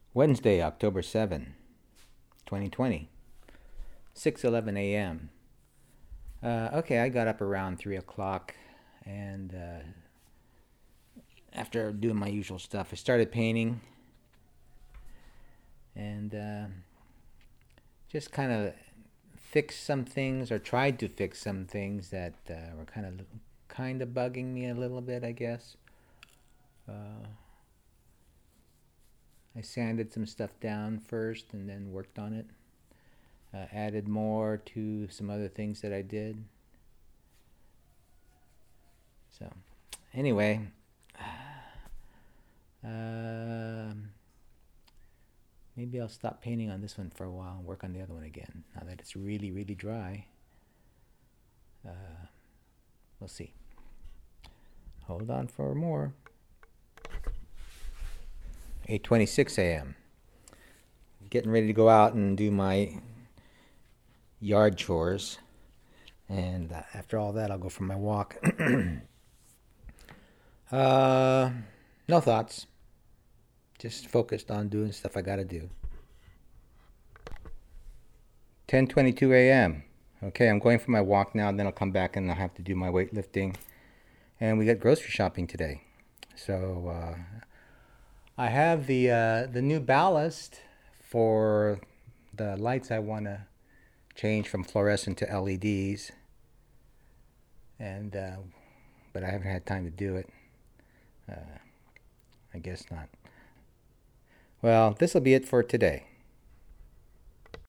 Wednesday, October 7, 2020, 6:11 a.m. Okay, I got up around 3 o'clock, and after doing my usual stuff, I started painting and just kind of fixed some things, or tried to fix some things that were kind of bugging me a little bit, I guess. Uh, I sanded some stuff down first and then worked on it. Added more to some other things that I did. So, anyway, maybe I'll stop painting on this one for a while and work on the other one again. Now that it's really, really dry, we'll see. Hold on for more. 8:26 a.m. Getting ready to go out and do my yard chores, and after all that, I'll go for my walk. No thoughts. Just focused on doing stuff I gotta do. 10:22 a.m. Okay, I'm going for my walk now, and then I'll come back and I'll have to do my weightlifting. And we got grocery shopping today. So I have the new ballast for the lights I want to change from fluorescent to LEDs, and but I haven't had time to do it. I guess not. Well, this will be it for today.